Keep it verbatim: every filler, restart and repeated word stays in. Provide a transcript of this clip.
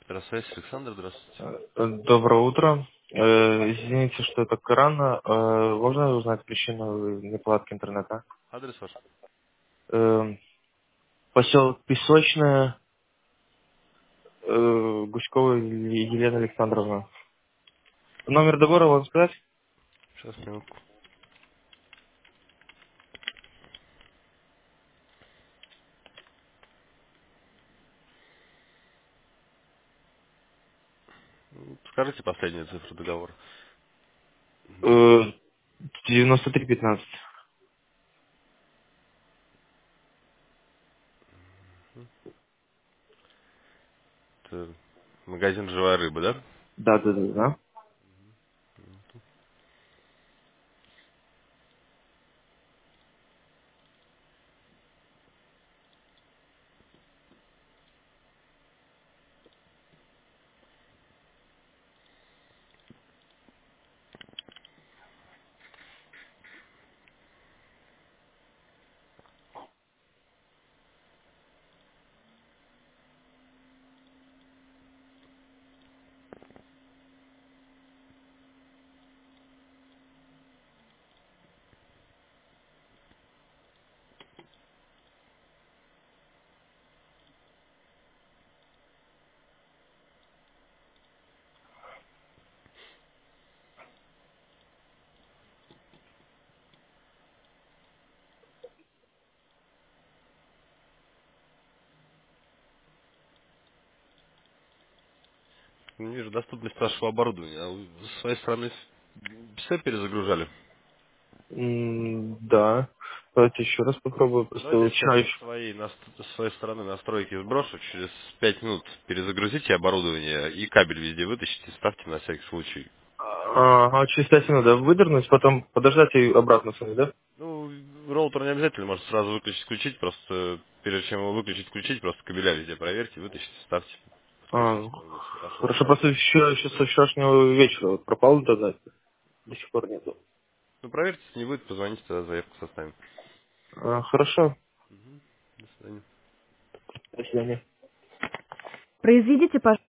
Здравствуйте, Александр, здравствуйте. Э, Доброе утро. Э, Извините, что так рано. Э, Можно узнать причину неполадки интернета? Адрес ваш? Э, Поселок Песочное, э, Гуськова Елена Александровна. Номер договора вам сказать? Сейчас, минутку. М, Скажите последнюю цифру договора. Э, девяносто три пятнадцать. Это магазин «Живая рыба», да? Да, да, да, да. Не вижу доступность вашего оборудования. А вы с своей стороны все перезагружали? М, Да. Давайте еще раз попробую. Просто Давайте я сейчас вчера со еще... своей, нас- с своей стороны настройки сброшу. Через пять минут перезагрузите оборудование и кабель везде вытащите, ставьте на всякий случай. Ага, через пять минут, да, выдернуть, потом подождать и обратно сунуть, да? Ну, роутер не обязательно, может сразу выключить, включить, просто перед чем его выключить, включить, просто кабеля везде проверьте, вытащите, ставьте. Посмотрите, А, что лучше хорошо хорошо, устраивает. просто еще, еще со вчерашнего вечера вот пропал интернет. До сих пор нету. Ну, проверьте, если не будет, позвоните, тогда заявку составим. А, хорошо. Мгм. До свидания. До свидания. Произведите, пожалуйста.